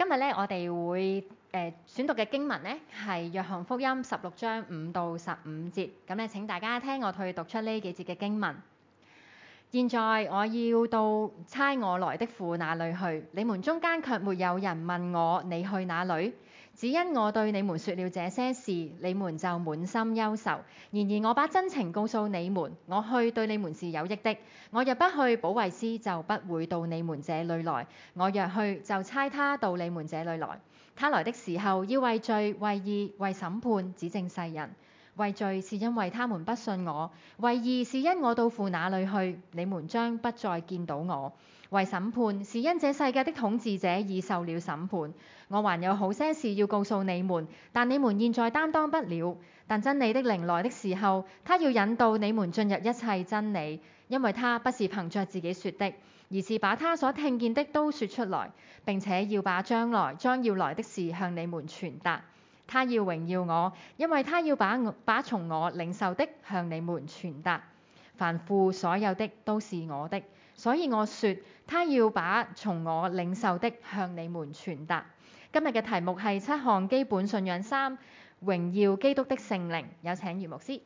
今日咧，我哋會選讀嘅經文咧係約翰福音16章5到15節。咁咧，請大家聽我去讀出呢幾節嘅經文。現在我要到差我來的父那裡去，你們中間卻沒有人問我，你去哪裡？只因我對你們說了這些事，你們就滿心憂愁。然而我把真情告訴你們，我去對你們是有益的。我若不去，保惠師就不會到你們這裡來；我若去，就差他到你們這裡來。他來的時候，要為罪、為義、為審判指證世人。為罪是因為他們不信我；為義是因我到父那裡去，你們將不再見到我；為審判是因這世界的統治者已受了審判。我還有好些事要告訴你們，但你們現在擔當不了。但真理的靈來的時候，他要引導你們進入一切真理，因為他不是憑着自己說的，而是把他所聽見的都說出來，並且要把將要來的事向你們傳達。他要榮耀我，因為他要把從我領受的向你們傳達。凡父所有的都是我的，所以我說他要把從我領受的向你們傳達。今日嘅題目係7項基本信仰3，榮耀基督的聖靈。有請余牧師。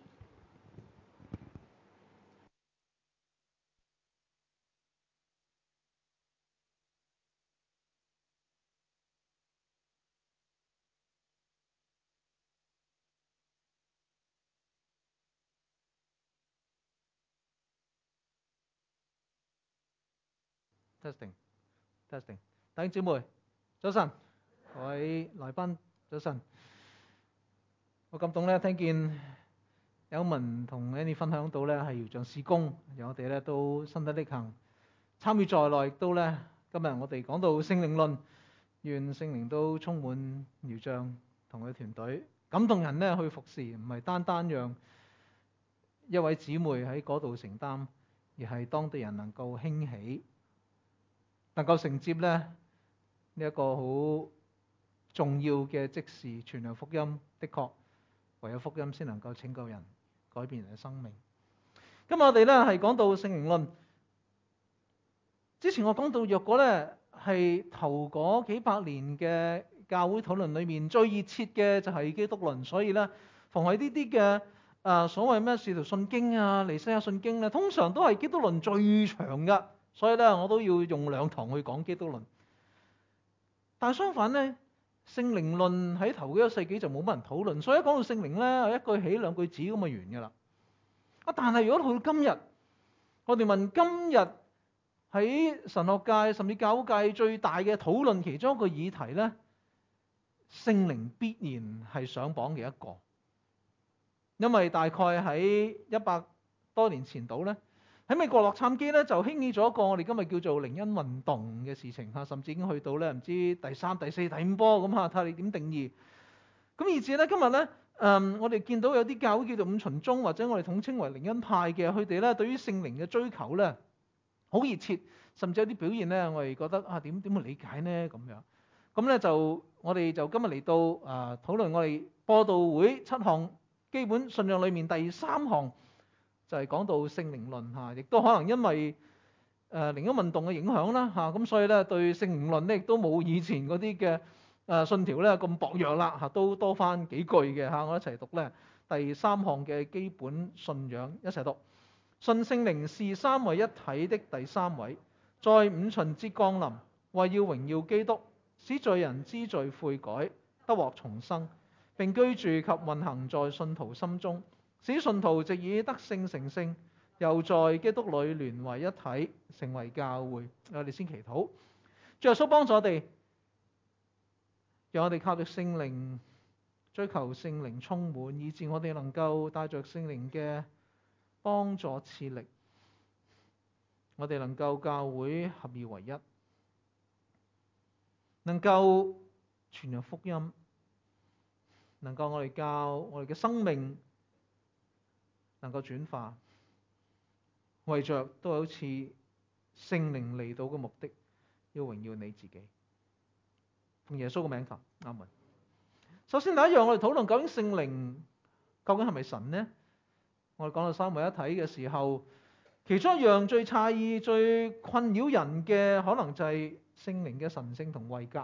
Testing，弟兄姊妹，早晨，各位來賓，早晨。我感動咧，聽見有文同 Annie 分享到咧，係遙像事工，讓我哋咧都身體力行，參與在內，亦都咧今日我哋講到聖靈論，願聖靈都充滿遙像同佢團隊，感動人咧去服侍，唔係單單讓一位姊妹喺嗰度承擔，而係當地人能夠興起。能夠承接咧呢一個好重要嘅職事，傳揚福音，的確唯有福音先能夠拯救人、改變人嘅生命。今日我哋咧係講到聖靈論。之前我講到，若果咧係頭嗰幾百年嘅教會討論裏面最熱切嘅就係基督論，所以咧逢係呢啲嘅所謂咩使徒信經啊、尼西亞信經咧，通常都係基督論最長㗎。所以咧，我都要用2堂去講基督論。但係相反咧，聖靈論喺頭嗰1世紀就冇乜人討論，所以一講到聖靈咧，一句起2句止咁就完㗎啦。但係如果去到今日，我哋問今日喺神學界甚至教界最大嘅討論其中一個議題咧，聖靈必然係上榜嘅一個，因為大概喺100多年前度咧。喺美國洛杉磯咧就興起咗一個我哋今日叫做靈恩運動嘅事情，甚至已經去到咧唔知第3、第4、第5波咁睇你點定義。咁以至咧今日咧我哋見到有啲教會叫做5旬宗或者我哋統稱為靈恩派嘅，佢哋咧對於聖靈嘅追求咧好熱切，甚至有啲表現咧我哋覺得點去理解呢咁樣。咁咧就我哋就今日嚟到討論我哋播道會7項基本信仰裏面第3項。就係講到聖靈論亦都可能因為靈恩運動嘅影響啦咁所以咧對聖靈論咧亦都冇以前嗰啲嘅信條咧咁薄弱啦都多翻幾句嘅我一齊讀咧第3項嘅基本信仰，一齊讀。信聖靈是三位一體的第三位，在五旬節降臨，為要榮耀基督，使罪人知罪悔改，得獲重生，並居住及運行在信徒心中。使信徒藉以得勝成聖，又在基督裏聯為一體，成為教會。我哋先祈禱，主耶穌幫助我哋，讓我哋靠着聖靈追求聖靈充滿，以致我哋能夠帶着聖靈嘅幫助賜力，我哋能夠教會合而為一，能夠傳揚福音，能夠我哋教我哋嘅生命能夠轉化，為着都好似聖靈嚟到嘅目的，要榮耀你自己。奉耶穌嘅名求，阿門。首先第一樣，我哋討論究竟聖靈究竟係咪神呢？我哋講到三位一體嘅時候，其中一樣最詫異、最困擾人嘅，可能就係聖靈嘅神性同位格。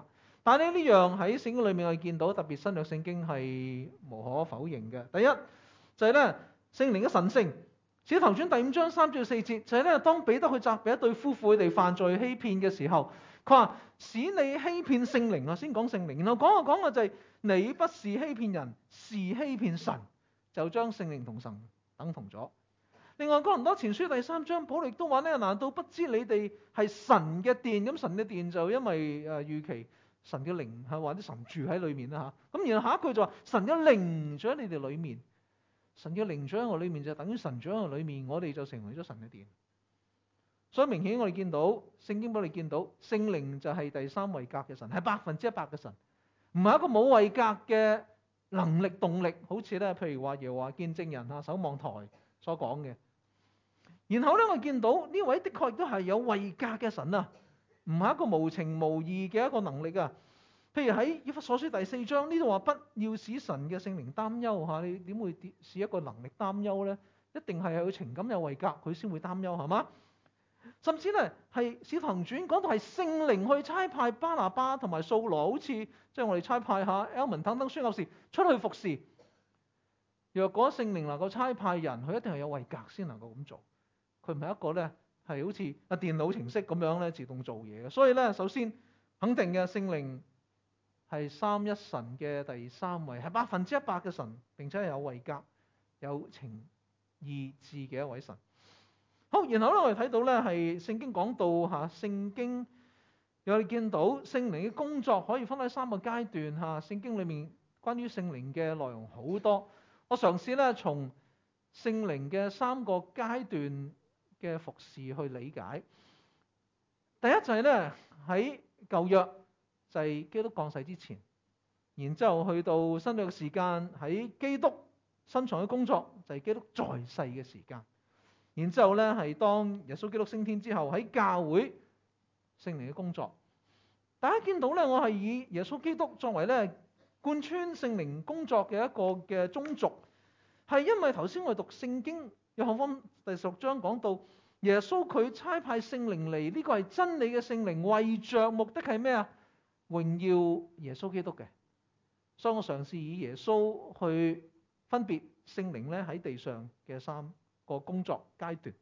但係呢樣喺聖經裏面我哋見到，特別新約聖經係無可否認嘅。第一就係咧聖靈嘅神聖。使徒行傳第5章3至4節就係咧，當彼得去責備一對夫婦佢哋犯罪欺騙嘅時候，佢話使你欺騙聖靈啊，先講聖靈，然後講嘅就係你不是欺騙人，是欺騙神，就將聖靈同神等同咗。另外哥林多前書第3章，保羅亦都話咧，難道不知你哋係神嘅殿？咁神嘅殿就因為預期神嘅靈係或者神住喺裏面啦嚇。咁然後下一句就話神嘅靈住喺你哋裏面。神嘅靈住喺我裏面就等於神住喺我裏面，我哋就成為咗神嘅殿。所以明顯我哋見到聖經俾我哋見到聖靈就係第三位格嘅神，係100%嘅神，唔係一個冇位格嘅能力動力，好似咧譬如話耶和華見證人啊守望台所講嘅。然後咧我見到呢位的確亦都係有位格嘅神啊，唔係一個無情無義嘅一個能力啊。譬如喺以弗所書第4章呢度話，不要使神嘅聖靈擔憂嚇，你點會使一個能力擔憂呢？一定係佢情感有位格，佢先會擔憂係嘛？甚至咧係使徒行傳講到係聖靈去差派巴拿巴同埋掃羅，好似即係我哋差派下 Elman 等等宣教士出去服侍。若果聖靈能夠差派人，佢一定係有位格先能夠咁做。佢唔係一個咧係好似電腦程式咁樣咧自動做嘢嘅。所以咧首先肯定嘅聖靈係三一神嘅第三位，係100%嘅神，並且係有位格、有情意志嘅一位神。好，然後咧我哋睇到咧係聖經講到嚇，聖經我哋見到聖靈嘅工作可以分喺3個階段嚇。聖經裏面關於聖靈嘅內容好多，我嘗試咧從聖靈嘅3個階段嘅服侍去理解。第一就係咧喺舊約，就係基督降世之前，然之後去到新約嘅時間，喺基督身上嘅工作就係基督在世嘅時間，然之後咧係當耶穌基督升天之後喺教會聖靈嘅工作。大家見到咧，我係以耶穌基督作為咧貫穿聖靈工作嘅一個嘅中軸，係因為頭先我哋讀聖經約翰福音第16章講到耶穌佢差派聖靈嚟，呢個係真理嘅聖靈，為着目的係咩啊？榮耀耶穌基督嘅。所以我嘗試以耶穌去分別聖靈咧喺地上嘅3個工作階段。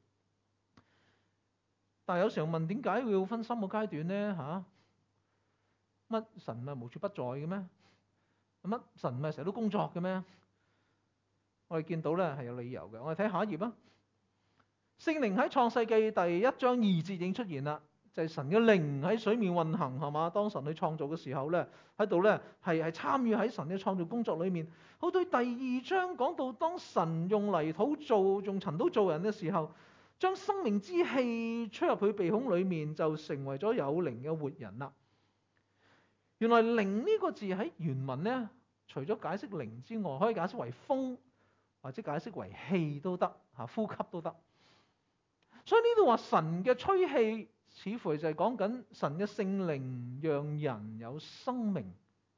但係有時候問，點解會要分3個階段呢？乜神咪無處不在嘅咩？乜神咪成日都工作嘅咩？我哋見到咧係有理由嘅。我哋睇下一頁啊。聖靈喺創世紀第1章2節已經出現啦，就係神嘅靈喺水面運行係嘛？當神去創造嘅時候咧，喺度咧係參與喺神嘅創造工作裏面。好，對第2章講到當神用泥土做，用塵土做人嘅時候，將生命之氣吹入佢鼻孔裏面，就成為咗有靈嘅活人啦。原來靈呢個字喺原文咧，除咗解釋靈之外，可以解釋為風或者解釋為氣都得，呼吸都得。所以呢度話神嘅吹氣，似乎就係講緊神嘅聖靈讓人有生命。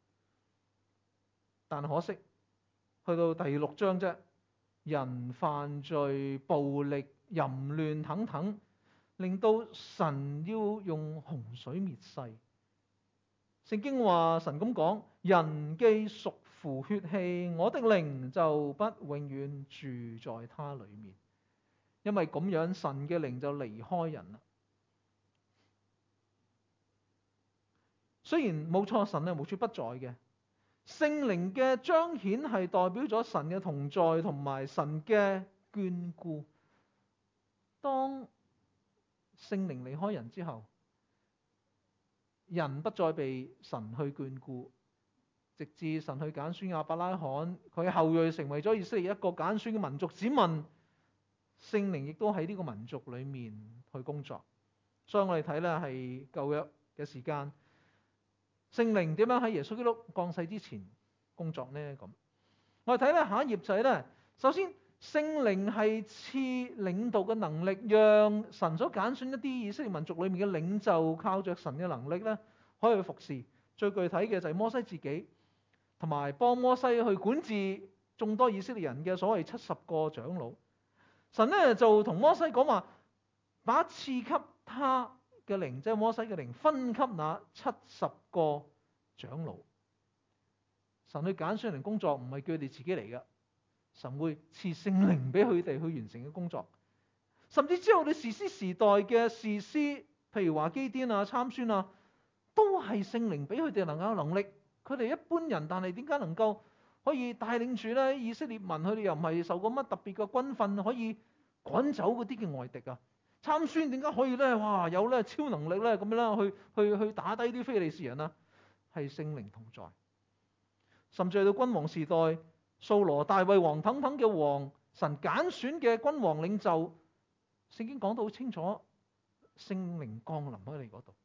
但可惜去到第6章啫，人犯罪、暴力、淫亂等等，令到神要用洪水滅世。聖經話神咁講：人既屬乎血氣，我的靈就不永遠住在他裏面。因為咁樣，神嘅靈就離開人啦。雖然冇錯，神係無處不在嘅，聖靈嘅彰顯係代表咗神嘅同在同埋神嘅眷顧。當聖靈離開人之後，人不再被神去眷顧，直至神去揀選亞伯拉罕，佢後裔成為咗以色列一個揀選嘅民族子民，聖靈亦都喺呢個民族裏面去工作。所以我哋睇咧係舊約嘅時間，聖靈點樣喺耶穌基督降世之前工作呢？咁我哋睇咧下一頁就係咧，首先聖靈係賜領導嘅能力，讓神所揀選一啲以色列民族裏面嘅領袖，靠着神嘅能力咧，可以去服侍。最具體嘅就係摩西自己，同埋幫摩西去管治眾多以色列人嘅所謂70個長老。神咧就同摩西講話，把賜給他嘅靈，即係摩西嘅靈，分給那70個長老。神去揀選人工作唔係叫佢哋自己嚟嘅，神會賜聖靈俾佢哋去完成嘅工作。甚至之後你士師時代嘅士師，譬如話基甸啊、參孫啊，都係聖靈俾佢哋能夠有能力。佢哋一般人，但係點解能夠可以帶領住咧以色列民？佢哋又唔係受過乜特別嘅軍訓，可以趕走嗰啲嘅外敵啊？參孫點解可以咧？哇，有咧超能力咧咁樣啦，去打低啲非利士人啊？係聖靈同在。甚至去到君王時代，掃羅、大衛王等等嘅王，神揀選嘅君王領袖，聖經講到好清楚，聖靈降臨喺你嗰度。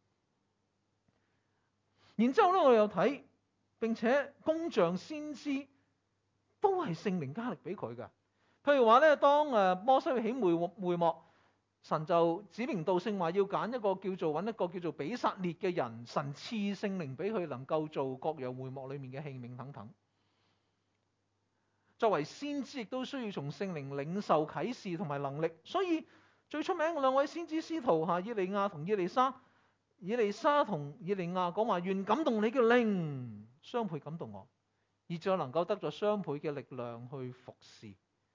然之後咧，我又睇，並且工匠先知都係聖靈加力俾佢㗎。譬如話咧，當摩西起會幕，神就指名道姓話要揾一個叫做比撒列嘅人，神賜聖靈俾佢，能夠做各樣會幕裏面嘅器皿等等。作為先知，亦都需要從聖靈領受啟示同埋能力。所以最出名嘅兩位先知師徒以利亞同以利沙，以利沙同以利亞講話，願感動你嘅靈雙倍感動我，以致我能夠得咗雙倍嘅力量去服侍。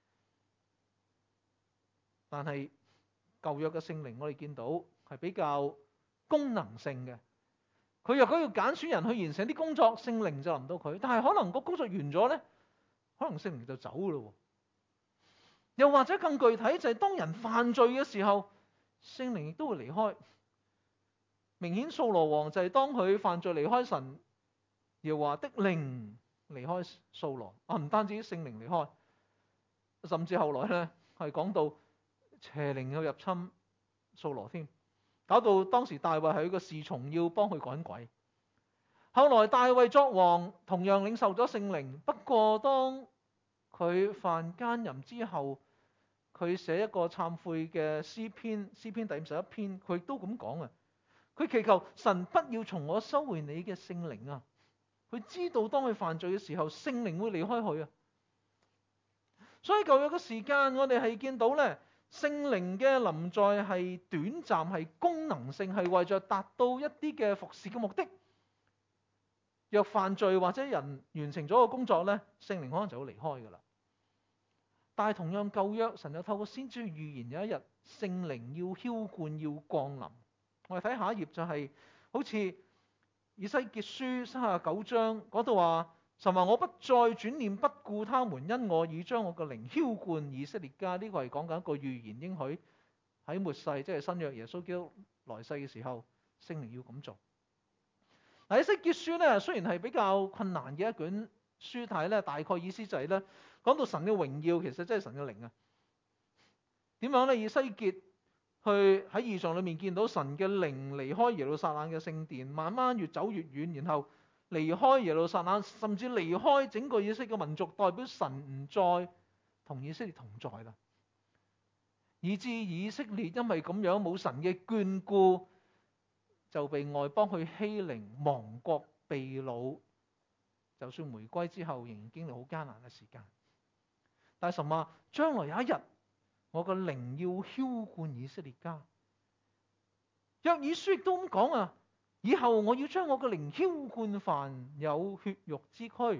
但係舊約嘅聖靈，我哋見到係比較功能性嘅。佢若果要揀選人去完成啲工作，聖靈就臨到佢。但係可能個工作完咗呢，可能聖靈就走咯。又或者更具體就係當人犯罪嘅時候，聖靈亦都會離開。明顯掃羅王就係當佢犯罪離開神，耶和華的靈離開掃羅。唔單止聖靈離開，甚至後來呢係講到邪靈要入侵掃羅添，搞到當時大衛係一個侍從，要幫佢趕鬼。後來大衛作王，同樣領受咗聖靈，不過當佢犯奸淫之後，佢寫一個懺悔嘅詩篇，詩篇第51篇，佢亦都咁講啊。佢祈求神不要從我收回你嘅聖靈啊！佢知道當佢犯罪嘅時候，聖靈會離開佢啊。所以舊約嘅時間，我哋係見到咧，聖靈嘅臨在係短暫，係功能性，係為咗達到一啲嘅服侍嘅目的。若犯罪或者人完成咗個工作咧，聖靈可能就會離開噶啦。但係同樣舊約，神又透過先知去預言，有一日聖靈要澆灌，要降臨。我哋睇下一頁就係好似以西結書39章嗰度話，神話我不再轉念不顧他們，因我已將我嘅靈澆灌以色列家。呢個係講緊一個預言應許喺末世，即係新約耶穌基督來世嘅時候，聖靈要咁做。以西結書咧，雖然係比較困難嘅一卷書體咧，大概意思就係咧，講到神嘅榮耀，其實真係神嘅靈啊。點樣咧？以西結去喺異象裏面見到神嘅靈離開耶路撒冷嘅聖殿，慢慢越走越遠，然後離開耶路撒冷，甚至離開整個以色列嘅民族，代表神唔再同以色列同在啦。以致以色列因為咁樣冇神嘅眷顧，就被外邦去欺凌，亡國被擄。就算回歸之後，仍然經歷好艱難嘅時間。但係神話將來有一日，我個靈要澆灌以色列家。約珥書亦都咁講啊，以後我要將我個靈澆灌凡有血肉之軀。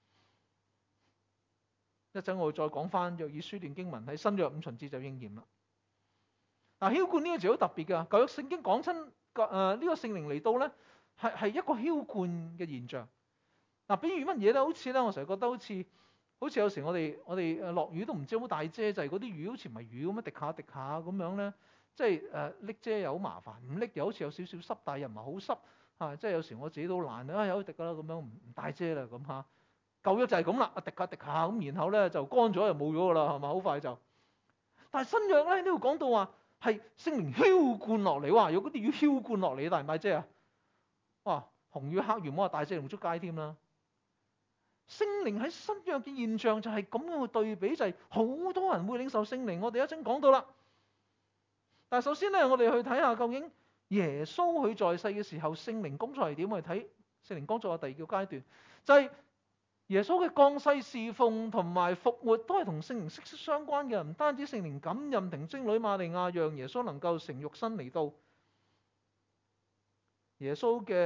一陣我會再講翻約珥書段經文喺新約五旬節就應驗啦。澆灌呢個字好特別噶，舊約聖經講親呢個聖靈嚟到咧，係一個澆灌嘅現象。比如乜嘢咧？好似咧，我成日覺得好似有時我哋落雨都唔知好大遮，就係嗰啲雨好似唔係雨咁樣滴下滴下咁樣咧，即係拎遮又好麻煩，唔拎又好似有少少濕，但係又唔係好濕嚇，即係有時我自己都懶啊，有滴噶啦咁樣，唔帶遮啦咁嚇。舊約就係咁啦，滴下滴下咁，然後咧就乾咗又冇咗噶啦，係咪好快就？但係新約咧呢度講到話係聖靈澆灌落嚟，哇！有嗰啲雨澆灌落嚟，帶唔帶遮啊？哇！紅雨黑雨冇話帶遮唔出街添啦。聖靈喺新約嘅現象就係咁樣嘅對比，就係好多人會領受聖靈。我哋一陣講到啦。但係首先咧，我哋去睇下究竟耶穌佢在世嘅時候，聖靈工作係點？我哋睇聖靈工作嘅第二個階段，就係耶穌嘅降世侍奉同埋復活都係同聖靈息息相關嘅。唔單止聖靈感任童貞女瑪利亞，讓耶穌能夠成肉身嚟到。耶穌嘅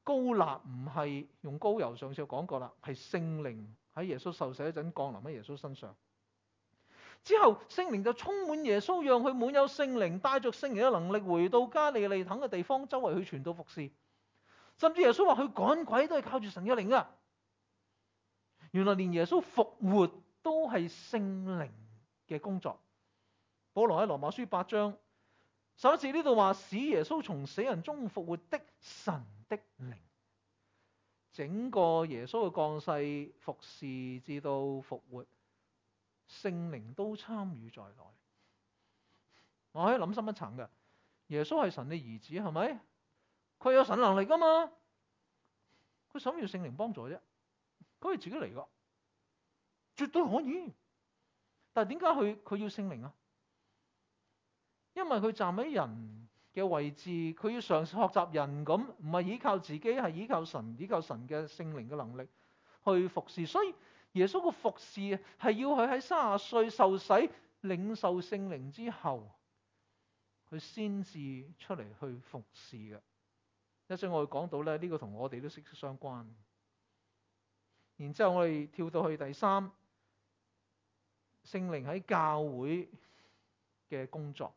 膏立唔係用膏油，上次我講過啦，係聖靈喺耶穌受死嗰陣降臨喺耶穌身上。之後聖靈就充滿耶穌，讓佢滿有聖靈，帶着聖靈嘅能力回到加利利等嘅地方，周圍去傳道服侍。甚至耶穌話佢趕鬼都係靠住神嘅靈啊！原來連耶穌復活都係聖靈嘅工作。保羅喺羅馬書8章11節呢度話，使耶穌從死人中復活的神的靈。整個耶穌嘅降世服侍至到復活，聖靈都參與在內。我可以諗深一層嘅，耶穌係神嘅兒子，係咪？佢有神能力噶嘛？佢想要聖靈幫助啫，佢係自己嚟噶，絕對可以。但係點解佢要聖靈啊？因為佢站喺人嘅位置，佢要嘗試學習人咁，唔係依靠自己，係依靠神嘅聖靈嘅能力去服侍。所以耶穌嘅服侍係要佢喺30歲受洗、領受聖靈之後，佢先至出嚟去服侍嘅。一陣我會講到咧，呢個同我哋都息息相關。然之後我哋跳到去第3，聖靈喺教會嘅工作。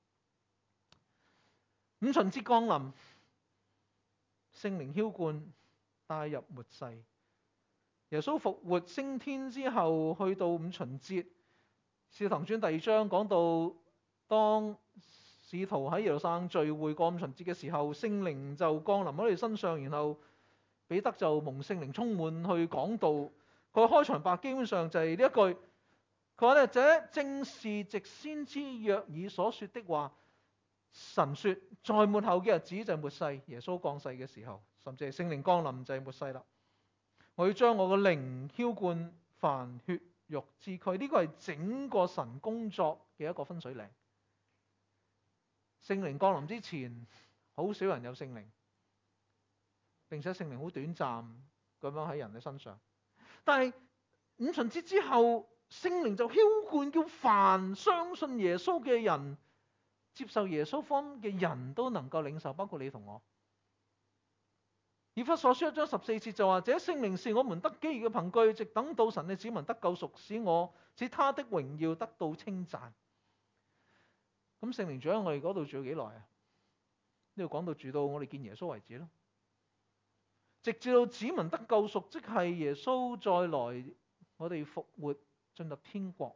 五旬節降臨，聖靈澆灌，帶入末世。耶穌復活升天之後，去到五旬節，使徒行傳第2章講到，當使徒喺耶路撒冷聚會過五旬節嘅時候，聖靈就降臨喺佢哋身上，然後彼得就蒙聖靈充滿去講道。佢開場白基本上就係呢一句，佢話咧：這正是藉先知約珥所說的話。神說，在末後嘅日子就係末世，耶穌降世嘅時候，甚至係聖靈降臨就係末世啦。我要將我嘅靈澆灌凡血肉之軀，呢個係整個神工作嘅一個分水嶺。聖靈降臨之前，好少人有聖靈，並且聖靈好短暫咁樣喺人嘅身上。但係五旬節之後，聖靈就澆灌，叫凡相信耶穌嘅人，接受耶穌福音嘅人都能夠領受，包括你同我。以弗所書1章14節就話：這聖靈是我們得基業嘅憑據，直等到神嘅子民得救贖，使他的榮耀得到稱讚。咁聖靈住喺我哋嗰度住咗幾耐啊？呢度講到住到我哋見耶穌為止咯。直至到子民得救贖，即係耶穌再來，我哋復活進入天國。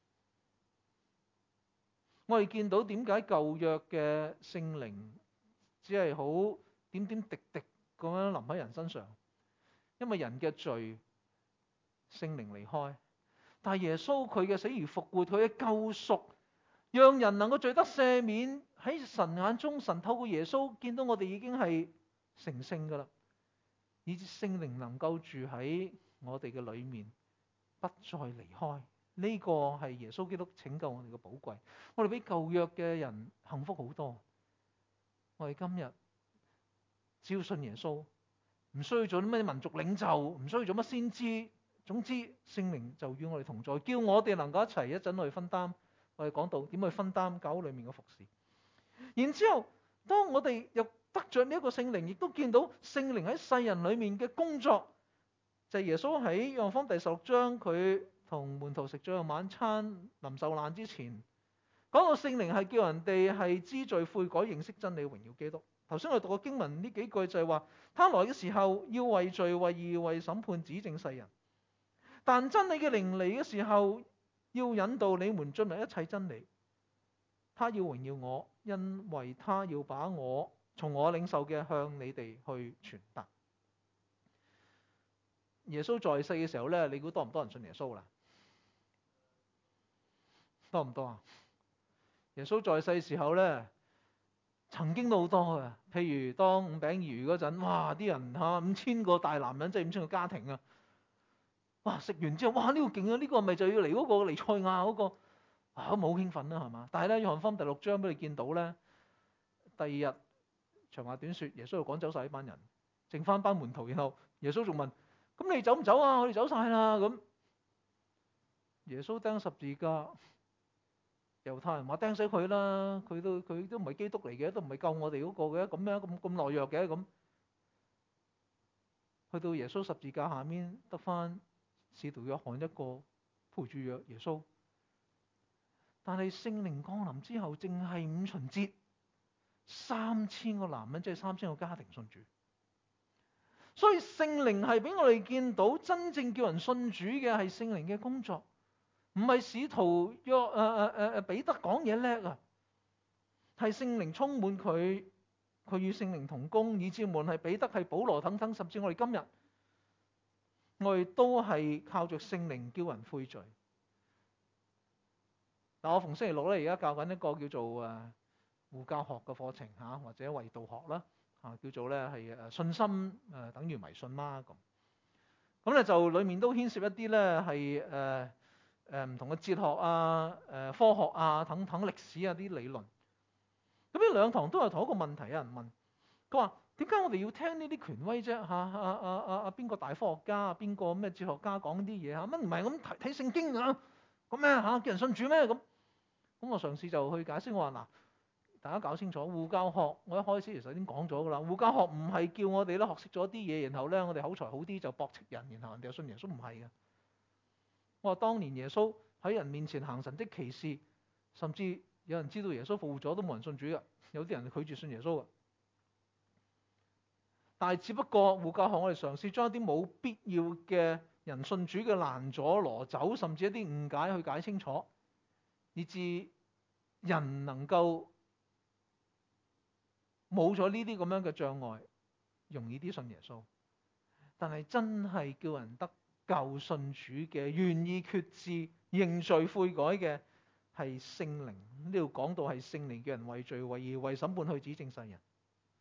我哋見到點解舊約嘅聖靈只係好點點滴滴咁樣臨喺人身上？因為人嘅罪，聖靈離開。但係耶穌佢嘅死而復活，佢嘅救贖，讓人能夠罪得赦免。喺神眼中，神透過耶穌見到我哋已經係成聖噶啦，以致聖靈能夠住喺我哋嘅裏面，不再離開。呢個係耶穌基督拯救我哋嘅寶貴。我哋比舊約嘅人幸福好多。我哋今日只要信耶穌，唔需要做啲咩民族領袖，唔需要做乜先知。總之聖靈就與我哋同在，叫我哋能夠一齊一陣去分擔。我哋講到點去分擔教會裏面嘅服侍。然之後當我哋又得着呢一個聖靈，亦都見到聖靈喺世人裏面嘅工作，就係耶穌喺約翰福音第16章，佢同門徒食咗個晚餐，臨受難之前，講到聖靈係叫人哋係知罪悔改，認識真理，榮耀基督。頭先我哋讀過經文呢幾句就係話，他來嘅時候要為罪、為義、為審判指證世人，但真理嘅靈嚟嘅時候要引導你們進入一切真理。他要榮耀我，因為他要把我從我領受嘅向你哋去傳達。耶穌在世嘅時候咧，你估多唔多人信耶穌啦？多唔多啊？耶穌在世嘅時候咧，曾經都好多嘅。譬如當五餅二魚嗰陣，哇！啲人5000個大男人，即係5000個家庭啊！哇！食完之後，哇！呢個勁啊！呢個咪就要嚟嗰個彌賽亞嗰個啊，咁好興奮啦，係嘛？但係咧，約翰福音第6章俾你見到咧，第二日長話短説，耶穌就趕走晒呢班人，剩翻班門徒。然後耶穌仲問：咁你走唔走啊？我哋走晒啦。咁耶穌釘十字架。猶太人話釘死佢啦，佢都唔係基督嚟嘅，都唔係救我哋嗰個嘅，咁樣咁懦弱嘅咁。 去到耶穌十字架下面得返使徒約翰一個陪住耶穌。但係聖靈降臨之後，淨係五旬節，3000個男人，即係3000個家庭信主。所以聖靈係俾我哋見到，真正叫人信主嘅係聖靈嘅工作，唔係使徒彼得講嘢叻啊，係聖靈充滿佢，佢與聖靈同工，以至無論係彼得係保羅等等，甚至我哋今日，我哋都係靠着聖靈叫人悔罪。嗱，我逢星期六咧，而家教緊一個叫做護教學嘅課程嚇，或者衛道學啦嚇，叫做咧係信心等於迷信啦咁。咁咧就裡面都牽涉一啲咧係唔同嘅哲學啊、科學啊等等歷史啊啲理論。咁呢兩堂都有同一個問題，有人問佢話：點解我哋要聽呢啲權威啫？邊個大科學家啊？邊個咩哲學家講啲嘢嚇？乜唔係咁睇聖經啊？咁咩嚇？叫人信主咩咁？咁我嘗試就去解釋，我話嗱，大家搞清楚護教學，我一開始其實已經講咗㗎啦。護教學唔係叫我哋咧學識咗啲嘢，然後咧我哋口才好啲就駁斥人，然後人哋就信耶穌，唔係嘅。我話當年耶穌喺人面前行神蹟奇事，甚至有人知道耶穌復活咗都冇人信主㗎，有啲人拒絕信耶穌㗎。但係只不過護教學我哋嘗試將一啲冇必要嘅人信主嘅攔阻攞走，甚至一啲誤解去解清楚，以致人能夠冇咗呢啲咁樣嘅障礙，容易啲信耶穌。但係真係叫人得救信主嘅、願意決志認罪悔改嘅係聖靈。呢度講到係聖靈叫人為罪、為義、為審判去指證世人。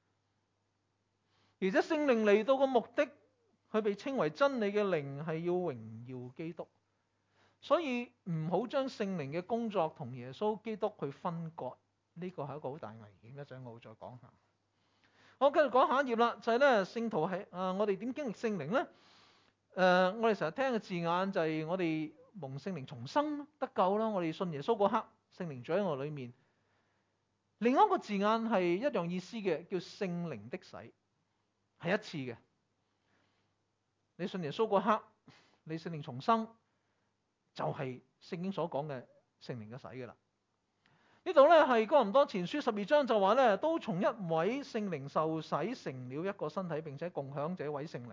而且聖靈嚟到嘅目的，佢被稱為真理嘅靈，係要榮耀基督。所以唔好將聖靈嘅工作同耶穌基督去分割，呢個係一個好大危險。一陣我會再講下。我繼續講下一頁啦，就係咧聖徒係我哋點經歷聖靈咧？我哋成日聽嘅字眼就係我哋蒙聖靈重生得救啦。我哋信耶穌嗰刻，聖靈住喺我裏面。另一個字眼係一樣意思嘅，叫聖靈的洗，係一次嘅。你信耶穌嗰刻，你聖靈重生，就係聖經所講嘅聖靈嘅洗嘅啦。呢度咧係哥林多前書12章就話咧，都從一位聖靈受洗，成了一個身體，並且共享這位聖靈。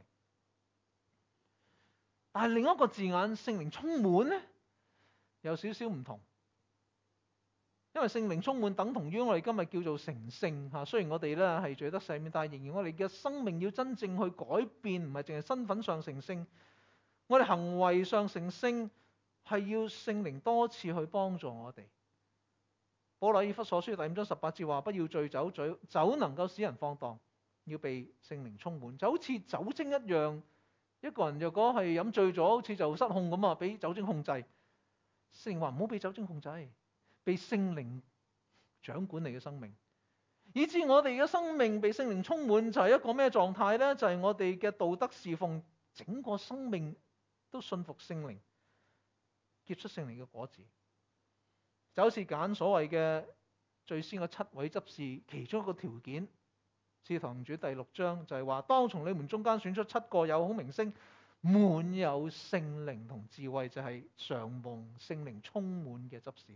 但係另一個字眼聖靈充滿咧，有少少唔同。因為聖靈充滿等同於我哋今日叫做成聖嚇，雖然我哋咧係罪得赦免，但係仍然我哋嘅生命要真正去改變，唔係淨係身份上成聖，我哋行為上成聖，係要聖靈多次去幫助我哋。保羅以弗所書第5章18節話：不要醉酒，酒能夠使人放蕩，要被聖靈充滿。就好似酒精一樣，一個人若果係飲醉咗，好似就失控咁啊，俾酒精控制。聖靈話唔好俾酒精控制，被聖靈掌管你嘅生命，以致我哋嘅生命被聖靈充滿，就係一個咩狀態呢？就係我哋嘅道德侍奉，整個生命都信服聖靈，結出聖靈嘅果子。就好似揀所謂嘅最先嘅7位執事，其中一個條件，《使徒行傳》第6章就係話：當從你們中間選出7個有好名聲、滿有聖靈同智慧，就係常蒙聖靈充滿嘅執事。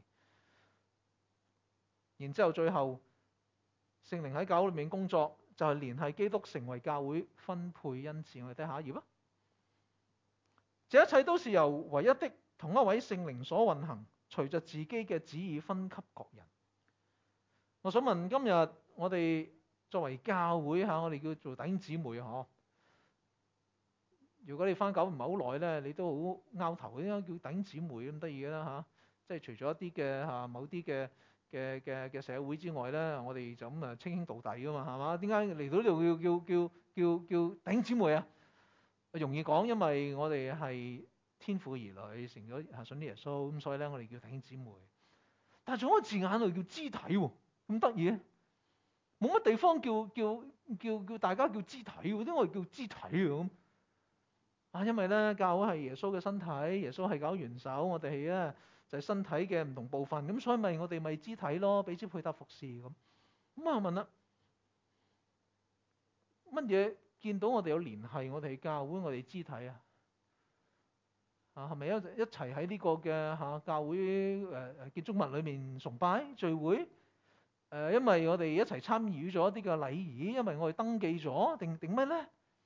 然之後最後聖靈喺教會裏面工作，就係聯繫基督，成為教會分配恩賜。我哋睇下一頁啦。這一切都是由唯一的同一位聖靈所運行，隨着自己嘅旨意分給各人。我想問今日我哋作為教會嚇，我哋叫做弟兄姊妹嗬。如果你返教會唔係好耐咧，你都好拗頭，點解叫弟兄姊妹咁得意嘅啦嚇？即係除咗一啲嘅嚇某啲嘅社會之外咧，我哋就咁啊稱兄道弟噶嘛，係嘛？點解嚟到呢度叫弟兄姊妹啊？容易講，因為我哋係天父兒女，成咗信耶穌，咁所以咧我哋叫弟兄姊妹。但係仲有一個字眼度叫肢體喎，咁得意，冇乜地方叫大家叫肢體喎，點解我哋叫肢體咁？因為咧教會係耶穌嘅身體，耶穌係搞元首，我哋係咧就係身體嘅唔同部分，咁所以咪我哋咪肢體咯，彼此配搭服侍咁。咁我問啦，乜嘢見到我哋有聯繫，我哋係教會，我哋肢體啊？係咪一齊喺呢個嘅教會建築物裏面崇拜聚會？因為我哋一齊參與咗一啲嘅禮儀，因為我哋登記咗，定乜呢？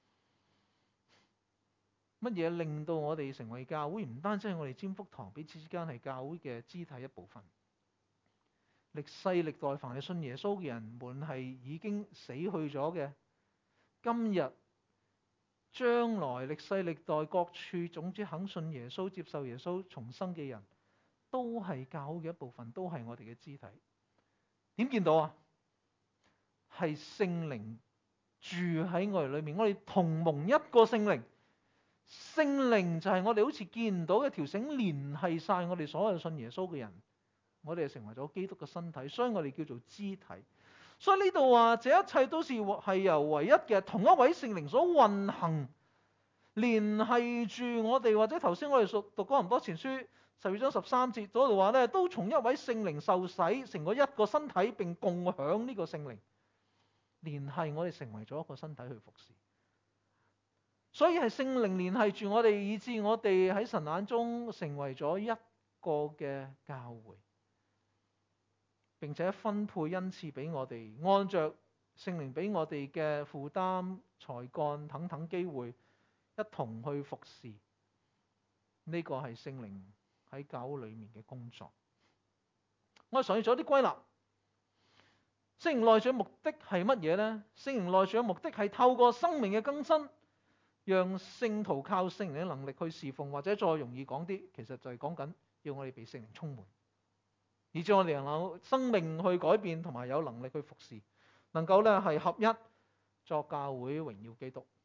乜嘢令到我哋成為教會？唔單止係我哋占福堂彼此之間係教會嘅肢體一部分。歷世歷代凡係信耶穌嘅人，無論係已經死去咗嘅，今日、將來歷世歷代各處，總之肯信耶穌、接受耶穌重生嘅人，都係教會嘅一部分，都係我哋嘅肢體。點見到啊？係聖靈住喺我哋裏面，我哋同蒙一個聖靈。聖靈就係我哋好似見唔到一條繩連繫晒我哋所有信耶穌嘅人，我哋係成為咗基督嘅身體，所以我哋叫做肢體。所以呢度話，這一切都係由唯一嘅同一位聖靈所運行，連繫住我哋。或者頭先我哋讀哥林多前書12章13節嗰度話咧，都從一位聖靈受洗，成為一個身體，並共享呢個聖靈，連繫我哋成為咗一個身體去服侍。所以係聖靈聯繫住我哋，以致我哋喺神眼中成為咗一個嘅教會，並且分配恩賜俾我哋，按着聖靈俾我哋嘅負擔、才幹等等機會，一同去服侍。呢個係聖靈喺教會裏面嘅工作。我哋嘗試做啲歸納。聖靈內住嘅目的係乜嘢呢？聖靈內住嘅目的係透過生命嘅更新，讓聖徒靠聖靈嘅能力去侍奉，或者再容易講啲，其實就係講緊要我哋被聖靈充滿，以致我哋能夠生命去改變，同埋有能力去服侍，能夠咧係合一作教會榮耀基督。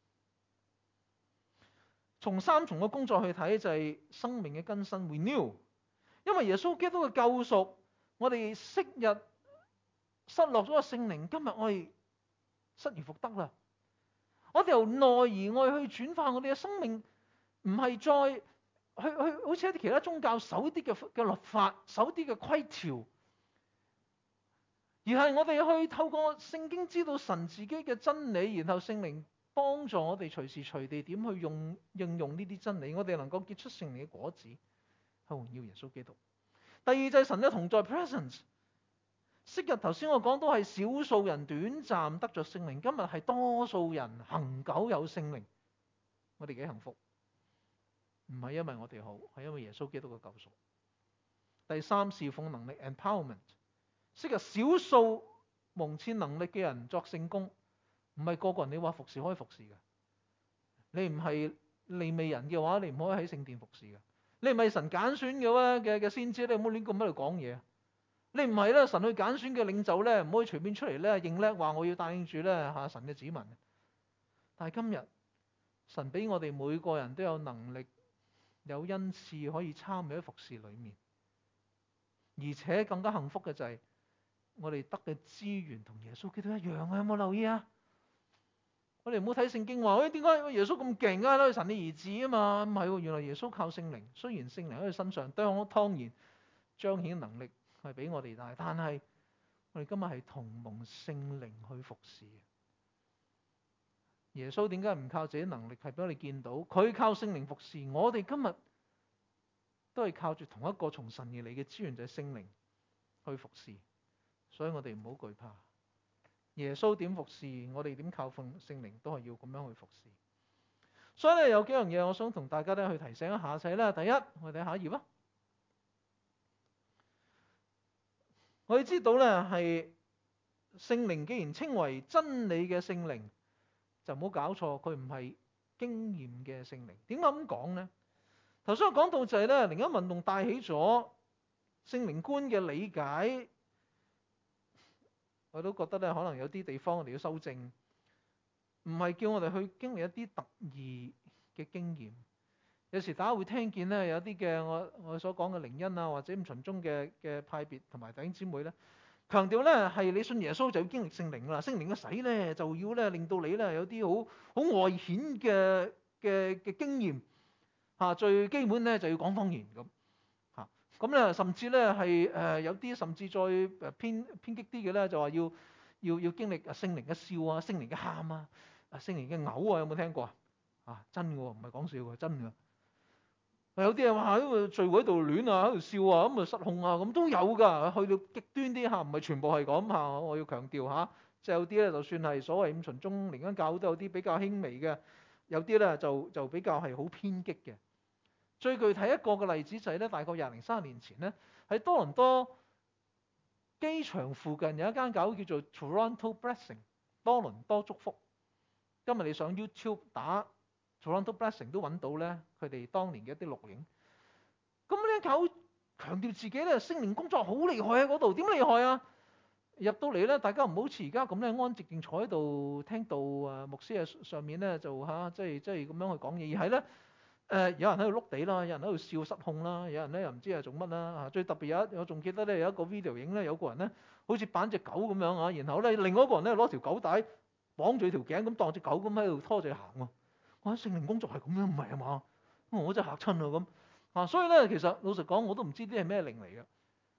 從三重嘅工作去睇，就係生命嘅更新 renew。因為耶穌基督嘅救贖，我哋昔日失落咗個聖靈，今日我哋失而復得啦。我哋由內而外去轉化我哋嘅生命，唔係再去好似一啲其他宗教守啲嘅律法，守啲嘅規條，而係我哋去透過聖經知道神自己嘅真理，然後聖靈幫助我哋隨時隨地點去應用呢啲真理，我哋能夠結出聖靈嘅果子，去榮耀耶穌基督。第二就係神嘅同在 presence。昔日頭先我講都係少數人短暫得着聖靈，今日係多數人恆久有聖靈，我哋幾幸福。唔係因為我哋好，係因為耶穌基督嘅救贖。第三，侍奉能力 empowerment。昔日少數蒙賜能力嘅人作聖工，唔係個個人你話服侍可以服侍嘅。你唔係利未人嘅話，你唔可以喺聖殿服侍嘅。你唔係神揀選嘅話嘅先知，你唔好亂咁喺度講嘢。你唔係咧，神去揀選嘅領袖咧，唔可以隨便出嚟咧認叻話我要帶領住咧神嘅子民。但係今日神俾我哋每個人都有能力、有恩賜可以參與喺服侍裏面，而且更加幸福嘅就係我哋得嘅資源同耶穌基督一樣啊！有冇留意啊？我哋唔好睇聖經話，喂，點解耶穌咁勁啊？都係神嘅兒子啊嘛，唔係喎，原來耶穌靠聖靈，雖然聖靈喺佢身上當然彰顯能力係比我哋大，但係我哋今日係同蒙聖靈去服侍。耶穌點解唔靠自己能力？係俾我哋見到佢靠聖靈服侍。我哋今日都係靠住同一個從神而嚟嘅資源，就係聖靈去服侍。所以我哋唔好懼怕。耶穌點服侍，我哋點靠奉聖靈，都係要咁樣去服侍。所以咧，有幾樣嘢我想同大家咧去提醒一下，就係咧，第一，我哋睇下一頁啊。我哋知道咧，係聖靈既然稱為真理嘅聖靈，就唔好搞錯，佢唔係經驗嘅聖靈。點解咁講呢？頭先我講到就係咧，靈恩運動帶起咗聖靈觀嘅理解，我都覺得咧，可能有啲地方我哋要修正，唔係叫我哋去經歷一啲特異嘅經驗。有時大家會聽見咧，有啲嘅我所講嘅靈恩啊，或者唔循宗嘅派別同埋弟兄姊妹咧，強調咧係你信耶穌就要經歷聖靈啦，聖靈嘅洗咧就要咧令到你咧有啲好外顯嘅經驗嚇，最基本咧就要講方言咁嚇，咁咧甚至咧係有啲甚至再偏激啲嘅咧，就話要經歷聖靈嘅笑啊，聖靈嘅喊啊， 聖靈嘅嘔啊，有冇聽過啊？真嘅喎，唔係講笑嘅，真嘅。有啲人話喺個聚會度亂啊，喺度笑啊，咁啊失控啊，咁都有㗎。去到極端啲嚇，唔係全部係咁嚇。我要強調嚇，即係有啲咧，就算係所謂五旬宗靈恩教會都有啲比較輕微嘅，有啲咧就比較係好偏激嘅。最具體一個嘅例子就係咧，大概20-30年前咧，喺多倫多機場附近有一間教會叫做 Toronto Blessing 多倫多祝福。今日你上 YouTube 打 Toronto Blessing 都揾到咧，佢哋當年嘅一啲錄影。咁呢間教會強調自己咧聖靈工作好厲害喺嗰度，點厲害啊？入到嚟咧，大家唔好似而家咁咧安靜靜坐喺度聽到牧師喺上面咧就即係咁樣去講嘢，而係咧有人喺度碌地啦，有人喺度笑失控啦，有人咧又唔知係做乜啦。最特別我仲記得咧有一個 video 影咧，有個人咧好似扮隻狗咁樣啊，然後咧另外一個人咧攞條狗帶綁住條頸咁當隻狗咁喺度拖住行喎。我喺聖靈工作係咁樣，唔係啊嘛？我真係嚇親啊咁所以咧其實老實講我都唔知啲係咩靈嚟嘅。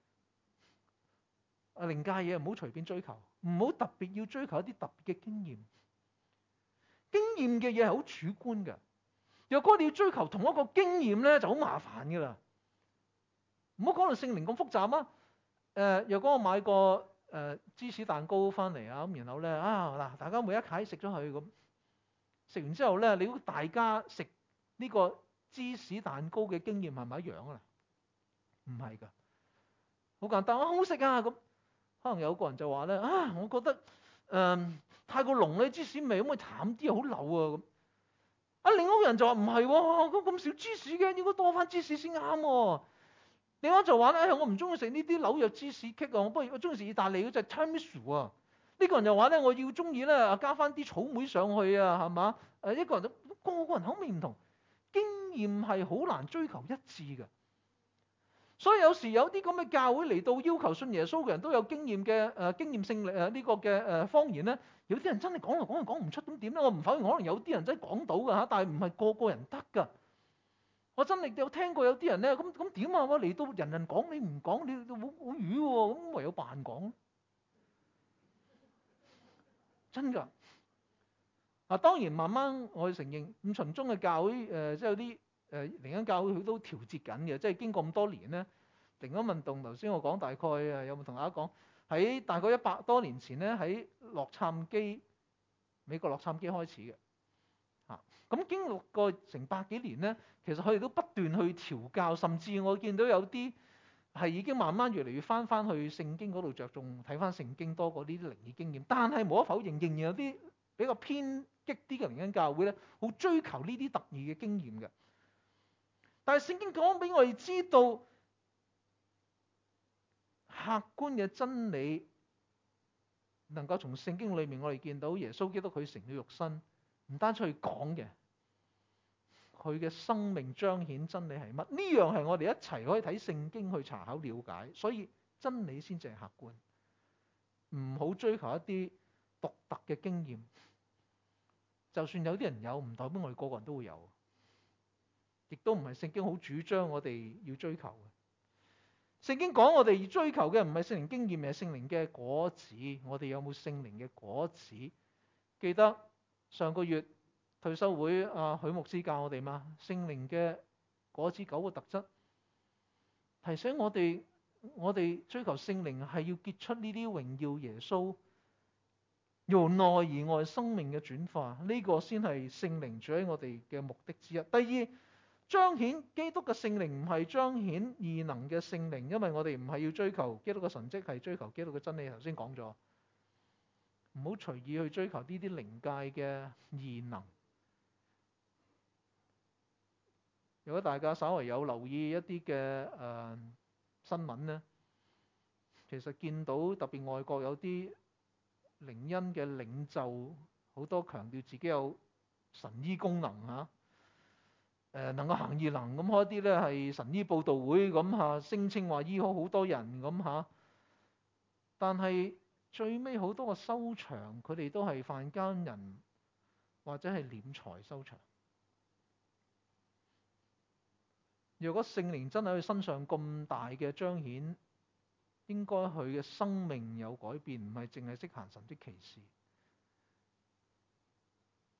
靈界嘢唔好隨便追求，唔好特別要追求一啲特別嘅經驗。經驗嘅嘢係好主觀嘅。若果你要追求同一個經驗咧，就好麻煩噶啦。唔好講到聖靈咁複雜啊。若果我買個芝士蛋糕翻嚟啊，咁然後咧嗱，大家每一塊食咗佢咁，食完之後咧，你估大家食呢個芝士蛋糕嘅經驗係咪一樣啊？唔係噶，好簡單，好好食啊咁。可能有個人就話咧我覺得太過濃咧芝士味，可唔可以淡啲？好流啊咁。另外一個人就話唔係喎，咁少芝士嘅，應該多翻芝士先啱喎。另外就話咧我唔中意食呢啲紐約芝士棘啊，我中意食意大利嗰隻 tiramisu 啊。呢個人就話咧我要中意咧加翻啲草莓上去啊，係嘛？一個人個個人口味唔同，經驗係好難追求一致嘅。所以有時有啲咁嘅教會嚟到要求信耶穌嘅人都有經驗嘅經驗性呢個嘅方言咧，有啲人真係講嚟講唔出，咁點咧？我唔否認可能有啲人真係講到㗎，但係唔係個個人得㗎。我真係有聽過有啲人咧，咁點啊？我嚟到人人講你唔講，你好語喎，咁唯有扮講。真㗎。當然慢慢我承認五旬宗嘅教會即係有啲靈恩教會佢都調節緊嘅，即係經過咁多年咧。靈恩運動頭先我講大概有冇同大家講喺大概100多年前咧，喺洛杉磯美國洛杉磯開始嘅咁經歷過成百幾年咧，其實佢哋都不斷去調教，甚至我見到有啲係已經慢慢越嚟越翻去聖經嗰度着重睇翻聖經多過呢啲靈異經驗。但係無可否認，仍然有啲比較偏激啲嘅靈恩教會咧，好追求呢啲特異嘅經驗嘅。但係聖經講俾我哋知道，客觀嘅真理能夠從聖經裏面我哋見到耶穌基督佢成了肉身，唔單止去講嘅，佢嘅生命彰顯真理係乜？呢樣係我哋一齊可以睇聖經去查考了解，所以真理先至係客觀，唔好追求一啲獨特嘅經驗。就算有啲人有，唔代表我哋個個人都會有，亦都唔係聖經好主張我哋要追求嘅。聖經講我哋要追求嘅唔係聖靈經驗，而係聖靈嘅果子。我哋有冇聖靈嘅果子？記得上個月退休會許牧師教我哋嘛，聖靈嘅果子9個特質，提醒我哋追求聖靈係要結出呢啲榮耀耶穌由內而外生命嘅轉化，呢個先係聖靈住喺我哋嘅目的之一。第二，彰顯基督嘅聖靈唔係彰顯異能嘅聖靈，因為我哋唔係要追求基督嘅神蹟，係追求基督嘅真理。頭先講咗，唔好隨意去追求呢啲靈界嘅異能。如果大家稍為有留意一啲嘅新聞呢，其實見到特別外國有啲靈恩嘅領袖，好多強調自己有神醫功能能夠行異能咁，開啲咧係神醫佈道會咁聲稱話醫好好多人咁但係最尾好多個收場，佢哋都係犯奸人或者係斂財收場。如果聖靈真係喺佢身上咁大嘅彰顯，應該佢嘅生命有改變，唔係淨係識行神蹟奇事。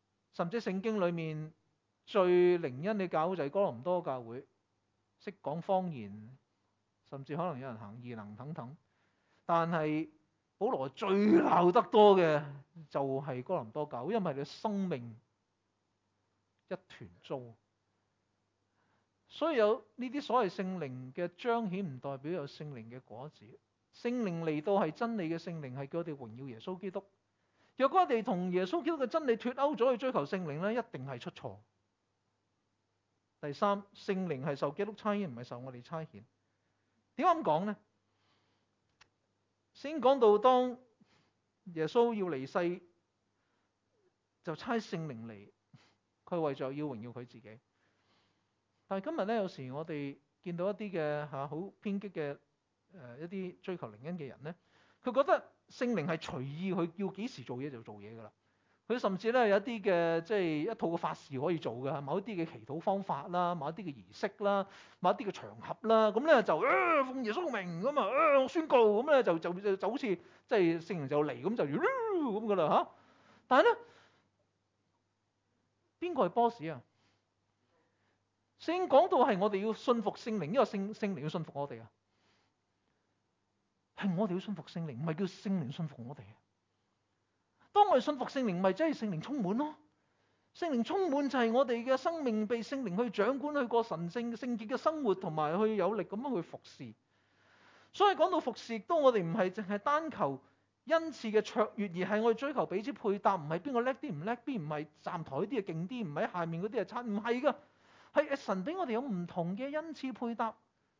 甚至聖經裏面最靈恩嘅教會就係哥林多教會，識講方言，甚至可能有人行異能等等。但係保羅最鬧得多嘅就係哥林多教會，因為佢生命一團糟。所以有呢啲所謂聖靈嘅彰顯，唔代表有聖靈嘅果子。聖靈嚟到係真理嘅聖靈，係叫我哋榮耀耶穌基督。若果我哋同耶穌基督嘅真理脫鈎咗去追求聖靈呢，一定係出錯。第三，聖靈係受基督差遣，唔係受我哋差遣。點解咁講呢？先講到當耶穌要離世，就差聖靈嚟，佢為咗要榮耀佢自己。但係今日咧，有時我哋見到一啲嘅好偏激嘅一啲追求靈恩嘅人咧，佢覺得聖靈係隨意，佢要幾時做嘢就做嘢㗎啦。佢甚至咧有一啲嘅即係一套嘅法事可以做嘅，某一啲嘅祈禱方法啦，某一啲嘅儀式啦，某一啲嘅場合啦，咁咧就奉耶穌名咁啊，我宣告咁咧就好似即係聖靈就嚟咁就咁㗎啦嚇。但係咧，邊個係 boss 啊？聖經講到係我哋要信服聖靈，因為聖靈要信服我哋啊，係我哋要信服聖靈，唔係叫聖靈信服我哋。當我哋信服聖靈，咪即係聖靈充滿咯。聖靈充滿就係我哋嘅生命被聖靈去掌管，去過神聖聖潔嘅生活，同埋去有力咁樣去服侍。所以講到服侍，亦都我哋唔係淨係單求恩賜嘅卓越，而係我哋追求彼此配搭，唔係邊個叻啲唔叻啲，唔係站台啲嘅勁啲，唔係下面嗰啲係差，唔係噶。係神俾我哋有唔同嘅恩賜配搭。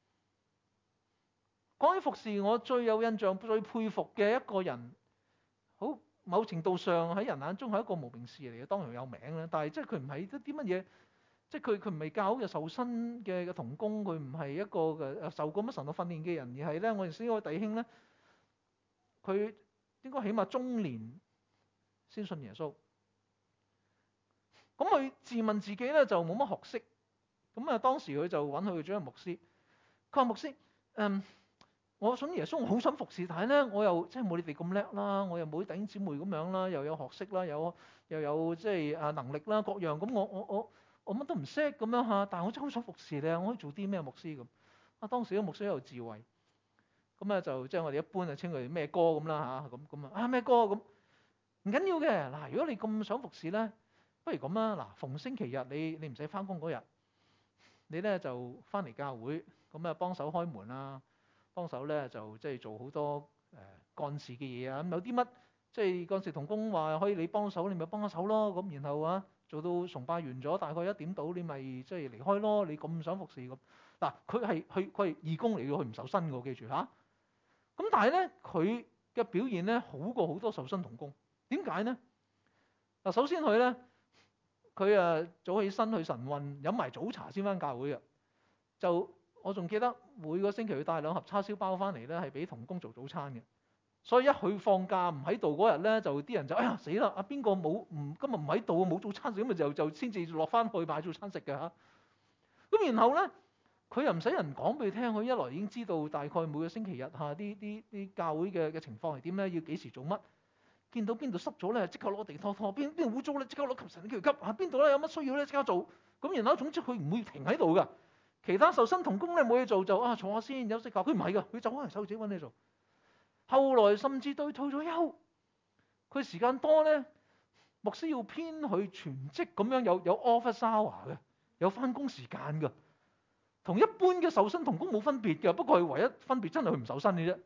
講起服侍，我最有印象、最佩服嘅一個人，好某程度上喺人眼中係一個無名氏嚟嘅，當然有名啦。但係即係佢唔係一啲乜嘢，即係佢唔係教會嘅受薪嘅同工，佢唔係一個嘅受過乜神學訓練嘅人，而係咧我哋識嗰個弟兄咧，佢應該起碼中年先信耶穌。咁佢自問自己咧就冇乜學識。咁啊，當時佢就揾佢做一個牧師。佢話牧師，我信耶穌，我好想服侍，但係咧我又即係冇你哋咁叻啦，我又冇弟兄姊妹咁樣啦，又有學識啦，又有即係能力啦，各樣咁我乜都唔識咁樣嚇，但係我真係好想服侍你啊！我可以做啲咩牧師咁？啊，當時個牧師有智慧，咁啊就即係我哋一般就稱佢咩哥咁啦嚇，咁啊咩哥咁唔緊要嘅嗱，如果你咁想服侍咧，不如咁啦嗱，逢星期日你唔使翻工嗰日。你咧就翻嚟教會，咁啊幫手開門啦，幫手咧就即係做好多幹事嘅嘢啊。咁有啲乜即係幹事同工話可以你幫手，你咪幫手咯。咁然後啊做到崇拜完咗，大概1點到，你咪即係離開咯。你咁想服侍咁嗱，佢係義工嚟嘅，佢唔受薪嘅，記住嚇。咁但係咧佢嘅表現咧好過好多受薪同工。點解呢？嗱，首先佢咧。佢早起身去晨運，飲埋早茶先翻教會嘅。就我仲記得每個星期佢帶2盒叉燒包翻嚟咧，係俾同工做早餐嘅。所以一佢放假唔喺度嗰日咧，就啲人就哎呀死啦！阿邊個今日唔喺度冇早餐食，咁咪就先至落翻去買早餐食嘅嚇。咁然後咧，佢又唔使人講俾佢聽，佢一來已經知道大概每個星期日嚇啲教會嘅情況係點咧，要幾時做乜。見到邊度濕咗咧，即刻攞地拖；邊度污糟咧，即刻攞吸塵機去吸。邊度咧有乜需要咧，即刻做。咁然後總之佢唔會停喺度噶。其他受薪同工咧冇嘢做就坐下先休息下。佢唔係噶，佢走開嚟手自己揾嘢做。後來甚至對退咗休，佢時間多咧，牧師要編佢全職咁樣有 office hour 嘅，有翻工時間噶，同一般嘅受薪同工冇分別嘅。不過佢唯一分別真係佢唔受薪嘅啫。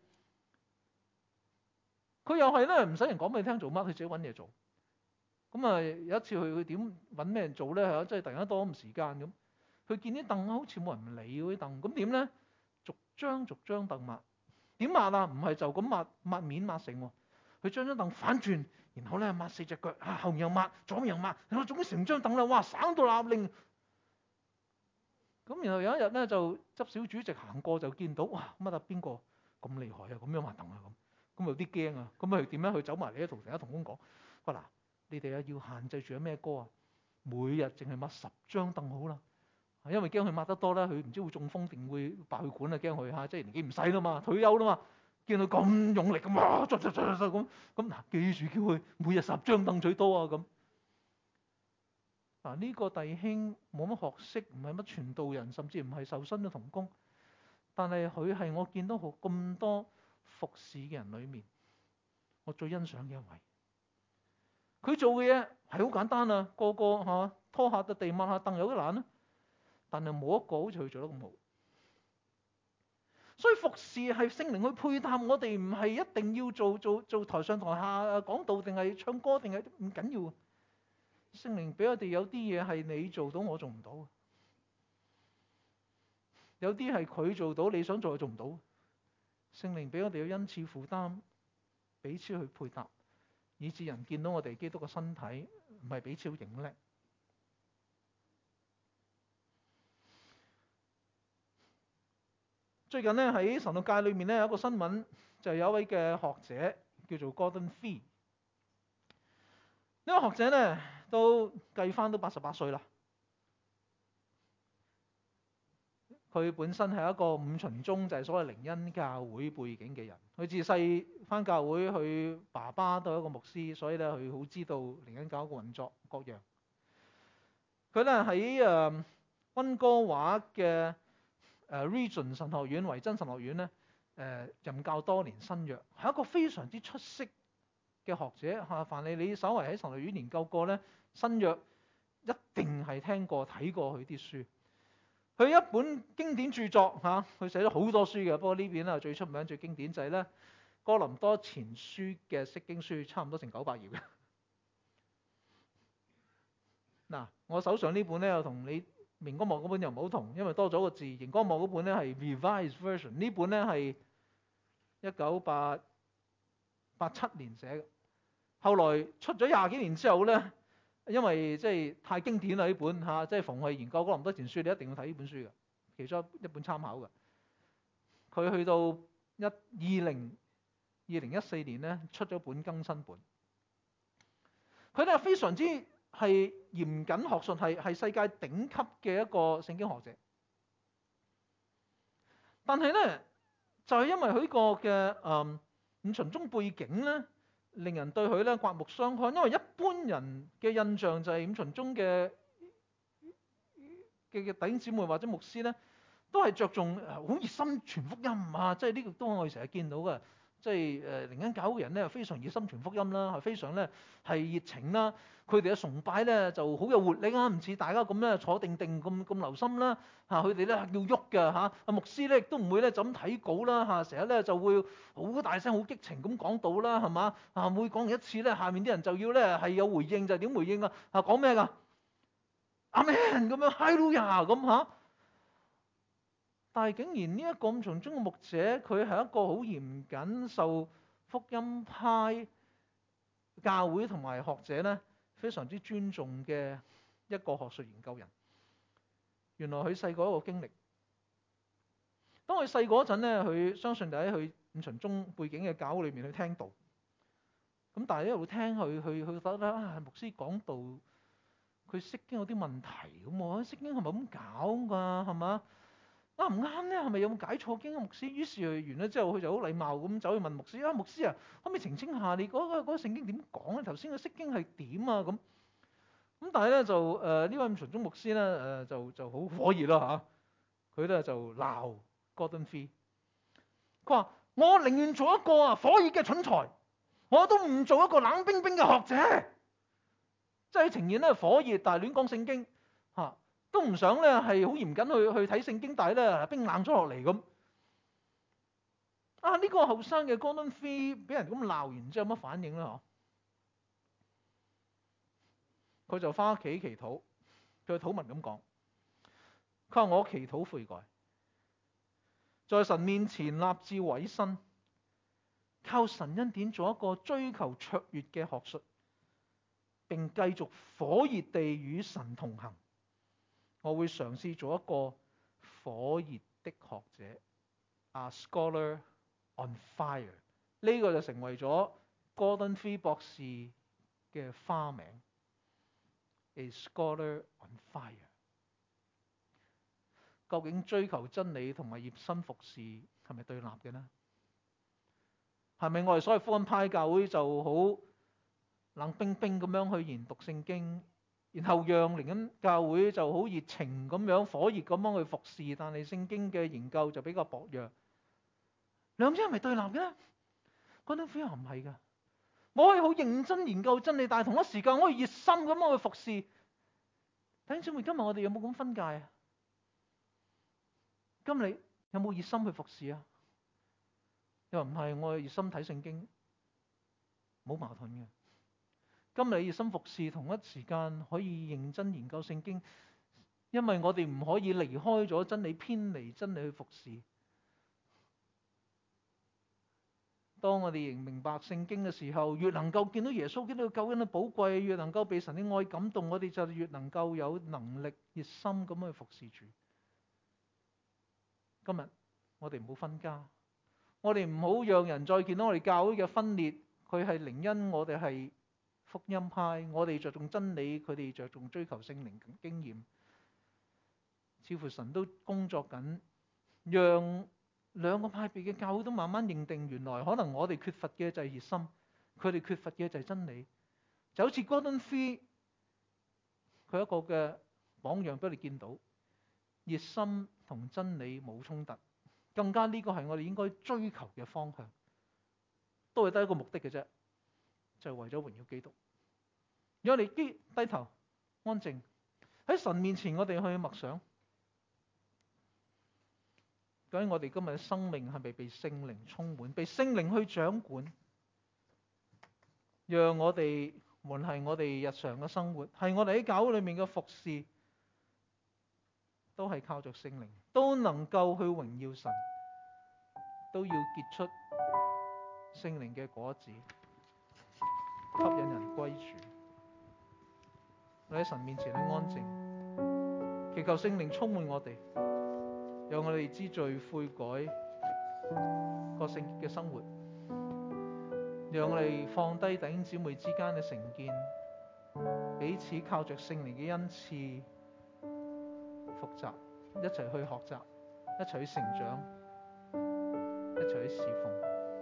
佢又係咧，唔使人講俾你聽做乜，佢自己揾嘢做。咁啊有一次佢點揾咩人做咧？即係突然間多咁時間咁，佢見啲凳好似冇人理嗰啲凳，咁點咧？逐張凳抹，點抹啊？唔係就咁抹面抹成喎，佢將張凳反轉，然後咧抹4隻腳，後面又抹，左面又抹，然後總之成張凳啦，哇省到立令。咁然後有一日咧就執小主席行過就見到，哇乜啊邊個咁厲害啊？咁樣抹凳啊咁。咁有啲驚啊！咁佢點樣去走埋嚟同成家同工講？話嗱，你哋要限制住咩歌啊？每日淨係抹10張凳好啦，因為驚佢抹得多咧，佢唔知會中風定會爆血管啊！驚佢嚇，即係年紀唔細啦嘛，退休啦嘛，見佢咁用力咁哇，咁嗱，記住叫佢每日10張凳最多啊咁。 嗱，呢個弟兄冇乜學識，唔係乜傳道人，甚至唔係受薪嘅同工，但係佢係我見到咁多服侍嘅人裏面，我最欣賞嘅一位。佢做嘅嘢係好簡單啊，個個拖下地抹下凳有啲難啊，但係冇一個好似佢做得咁好。所以服侍係聖靈去配搭我哋，唔係一定要做台上台下講道，定係唱歌，定係唔緊要。聖靈俾我哋有啲嘢係你做到，我做唔到；有啲係佢做到，你想做又做唔到。聖靈俾我哋有恩賜負擔，彼此去配搭，以致人見到我哋基督嘅身體，唔係彼此影叻。最近咧喺神學界裏面咧有一個新聞，就有一位嘅學者叫做 Gordon Fee。呢個學者咧都計翻都88歲啦。佢本身係一個五旬宗，就係所謂靈恩教會背景嘅人。佢自細返教會，佢爸爸都係一個牧師，所以咧佢好知道靈恩教會嘅運作各樣。佢咧喺溫哥華嘅Region 神學院、維真神學院咧任教多年新約，係一個非常之出色嘅學者嚇。凡係你稍為喺神學院研究過咧，新約一定係聽過睇過佢啲書。佢一本經典著作嚇，佢寫咗好多書嘅，不過呢邊咧最出名最經典就係咧哥林多前書嘅釋經書，差唔多成900頁嘅。嗱，我手上呢本咧又同你熒光幕嗰本又唔好同，因為多咗個字。熒光幕嗰本咧係 Revised Version， 呢本咧係1987年寫嘅。後來出咗20幾年之後咧，因為即係太經典啦呢本嚇，即係逢係研究哥林多前書，你一定要睇呢本書嘅，其中一本參考嘅。佢去到2014年咧出咗本更新本。佢哋係非常之係嚴謹學術，係世界頂級嘅一個聖經學者。但係咧就係因為佢呢個嘅五旬宗背景咧，令人對佢咧刮目相看。因為一般人嘅印象就係五旬宗嘅弟兄姊妹或者牧師咧，都係着重好熱心傳福音啊！即係呢個都係我哋成日見到嘅，即係靈恩教會人咧非常熱心傳福音啦，係非常咧係熱情啦。佢哋嘅崇拜咧就好有活力啊，唔似大家咁咧坐定定咁留心啦嚇。佢哋咧要喐嘅嚇。牧師咧亦都唔會咧就咁睇稿啦嚇，成日咧就會好大聲好激情咁講道啦，係嘛啊？每講一次咧，下面啲人就要咧係有回應，就係點回應啊？啊講咩㗎？阿們咁樣，哈利路亞咁嚇。但係竟然呢一個五旬宗嘅牧者，佢係一個好嚴謹受福音派教會同埋學者咧非常之尊重嘅一個學術研究人。原來佢細個一個經歷，當佢細個嗰陣咧，佢相信就喺佢五旬宗背景嘅教會裏面去聽道。咁但係一路聽佢覺得咧牧師講道，佢釋經有啲問題咁喎，釋經係咪咁搞㗎？係嘛？啱唔啱咧？係咪有冇解錯經啊？牧師，於是完咗之後，佢就好禮貌咁走去問牧師啊，牧師啊，可唔可以澄清下你嗰個聖經點講咧？頭先個釋經係點啊？咁但係咧就呢位五旬宗牧師咧就好火熱啦嚇，佢咧就鬧 Gordon Fee， 佢話我寧願做一個火熱嘅蠢材，我都唔做一個冷冰冰嘅學者，即係呈現咧火熱，但係亂講聖經嚇。都唔想咧係好嚴謹去睇聖經，但係咧冰冷咗落嚟咁。呢個後生嘅 Gordon Fee 俾人咁鬧完之後有乜反應咧？佢就翻屋企祈禱，佢禱文咁講，佢話我祈禱悔改，在神面前立志委身，靠神恩典做一個追求卓越嘅學術，並繼續火熱地與神同行。我會嘗試做一個火熱的學者，A scholar on fire。呢個就成為咗 Gordon Fee 博士嘅花名，A scholar on fire。究竟追求真理同埋熱心服侍係咪對立嘅呢？係咪我哋所謂福音派教會就好冷冰冰咁樣去研讀聖經， 然後讓靈恩教會就好熱情咁樣、火熱咁樣去服侍，但係聖經嘅研究就比較薄弱。兩者係咪對立嘅咧？嗰種 feel 唔係㗎。我可以好認真研究真理，但係同一時間我可以熱心咁樣去服侍。弟兄姊妹，今日我哋有冇咁分界啊？今日你有冇熱心去服侍啊？又唔係，我熱心睇聖經，冇矛盾嘅。今日你熱心服侍，同一時間可以認真研究聖經，因為我哋唔可以離開咗真理，偏離真理去服侍。當我哋仍明白聖經嘅時候，越能夠見到耶穌基督嘅救恩嘅寶貴，越能夠被神嘅愛感動，我哋就越能夠有能力熱心咁去服侍主。今日我哋唔好分家，我哋唔好讓人再見到我哋教會嘅分裂。佢係靈恩，我哋係福音派，我哋着重真理，佢哋着重追求聖靈經驗。似乎神都工作緊，讓兩個派別嘅教會都慢慢認定，原來可能我哋缺乏嘅就係熱心，佢哋缺乏嘅就係真理。就好似 Gordon Fee 佢一個嘅榜樣俾你見到，熱心同真理冇衝突，更加呢個係我哋應該追求嘅方向，都係得一個目的嘅啫，就係為咗榮耀基督。如果我哋低頭安靜喺神面前，我哋去默想，究竟我哋今日嘅生命係咪被聖靈充滿，被聖靈去掌管，讓我哋無論係我哋日常嘅生活，係我哋喺教會裏面嘅服侍，都係靠着聖靈，都能夠去榮耀神，都要結出聖靈嘅果子，吸引人歸主。我喺神面前去安靜，祈求聖靈充滿我哋，讓我哋知罪悔改，過聖潔嘅生活，讓我哋放低弟兄姊妹之間嘅成見，彼此靠着聖靈嘅恩賜復習，一齊去學習，一齊去成長，一齊去侍奉。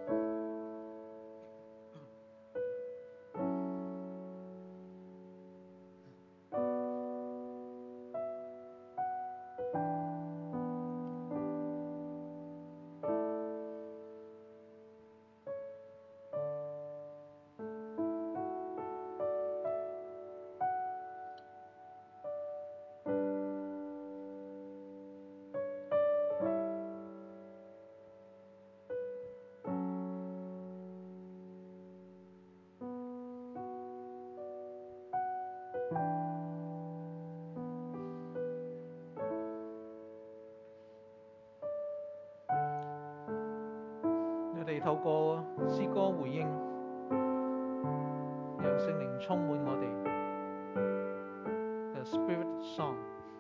我哋透過詩歌回應，讓聖靈充滿我哋。The Spirit Song。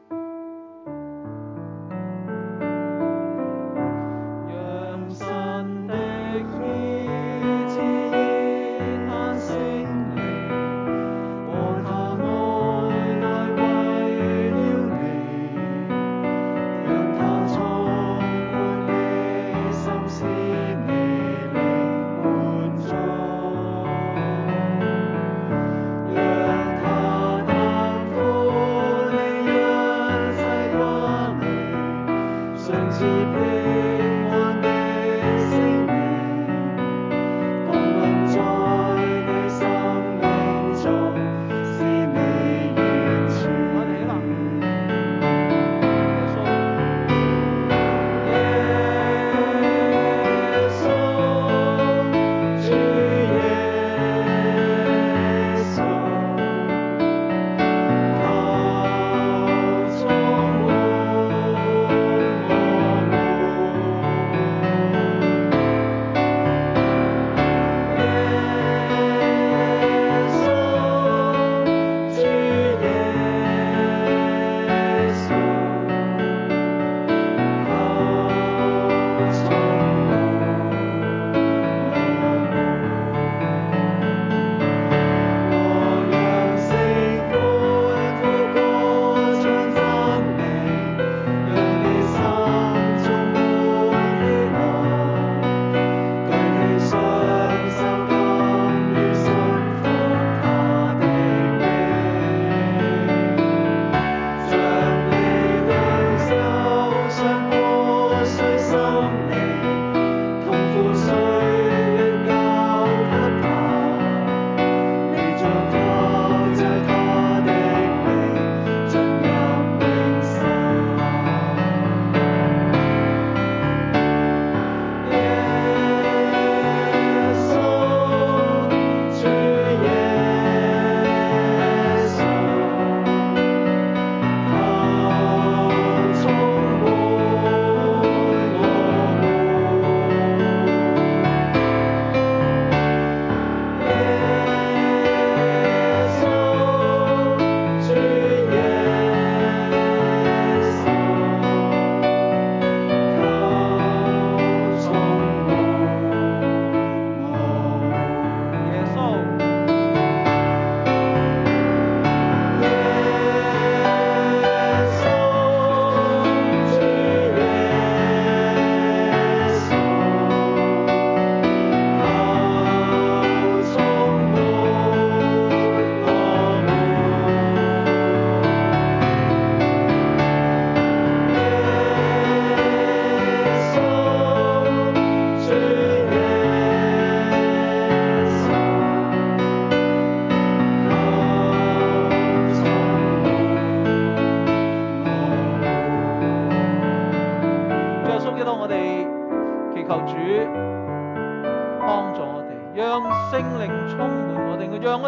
讓神的意志熱盼聖靈，和他愛來為了你，讓他充滿你心，使你靈滿足，讓他擔負你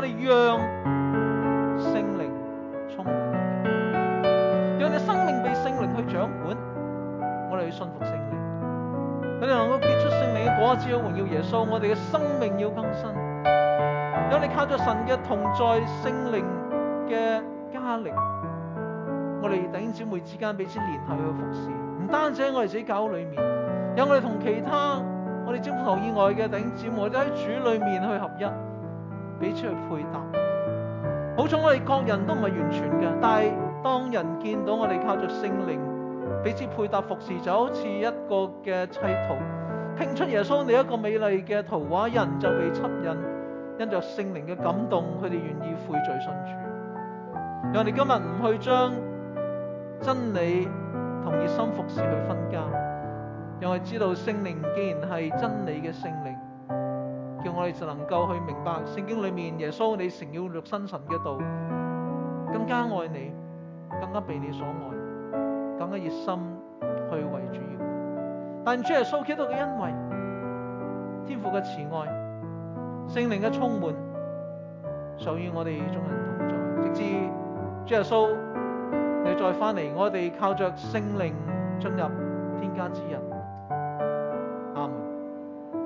哋讓聖靈充滿我哋，讓你生命被聖靈去掌管，我哋去信服聖靈，佢哋能夠結出聖靈嘅果子，榮耀耶穌，我哋嘅生命要更新，讓你靠着神嘅同在，聖靈嘅加力，我哋弟兄姊妹之間彼此聯繫去服侍，唔單止喺我哋自己教會裏面，有我哋同其他我哋征服堂以外嘅弟兄姊妹，我哋喺主裏面去合一，彼此去配搭。好彩我哋各人都唔係完全嘅，但係當人見到我哋靠着聖靈彼此配搭服侍，就好似一個嘅砌圖，拼出耶穌你一個美麗嘅圖畫，人就被吸引，因着聖靈嘅感動，佢哋願意悔罪信主。讓我哋今日唔去將真理同熱心服侍去分家，讓我哋知道聖靈既然係真理嘅聖靈，叫我哋就能夠去明白聖經裏面耶穌你成了肉身神嘅道，更加愛你，更加被你所愛，更加熱心去為主要活。但主耶穌基督嘅恩惠、天父嘅慈愛、聖靈嘅充滿，常與我哋眾人同在，直至主耶穌你再翻嚟，我哋靠着聖靈進入天家之日。